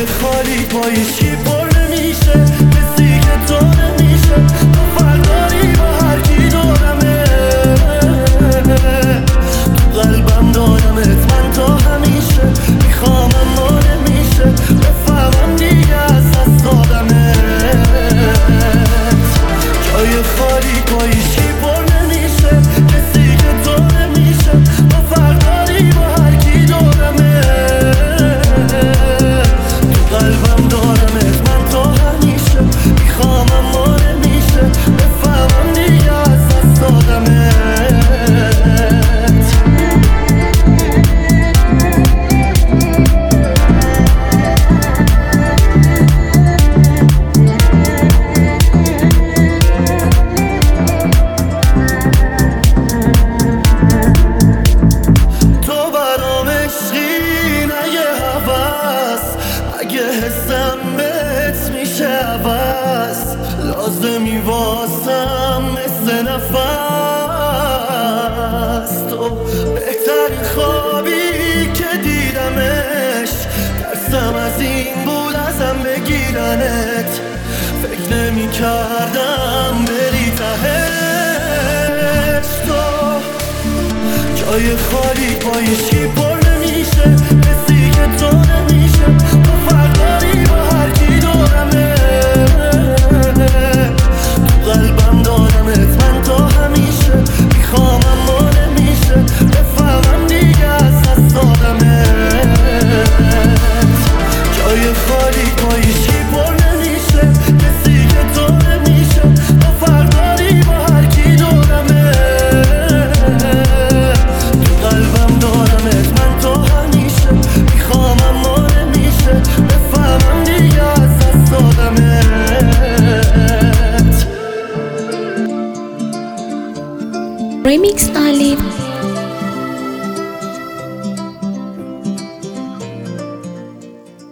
جای خالی با هیچی پر نمیشه، کسی که تو نمیشه. تو فرداری با هر کی دارمه، تو قلبم دارمت من تا همیشه. میخوام اما نمیشه، بفهمم دیگه از دست دادمت. جای خالی با هیچی پر نمیشه، کسی که تو نمیشه. تو فرداری با هر کی دارمه، تو قلبم دارمت من تا همیشه. میخوام اما نمیشه، بفهمم دیگه از دست دادمت. حسم بهت میشه عوض، لازمی واسم مثل نفس. تو بهترین خوابی که دیدمش، ترسم از این بود ازم بگیرنت. فکر نمی کردم بری تهش. تو جای خالی با هیچی پر نمیشه، کسی که تو نمیشه. تو فرداری با هر کی دارمه، تو قلبم دارمت من تا همیشه. میخوام اما نمیشه، بفهمم دیگه از دست دادمت. جای خالی با هیچی پر نمیشه، کسی که تو نمیشه. تو فرداری با هر کی دارمه، تو قلبم دارمت من تا همیشه. میخوام اما نمیشه، بفهمم دیگه از دست دادمت. Remix Ali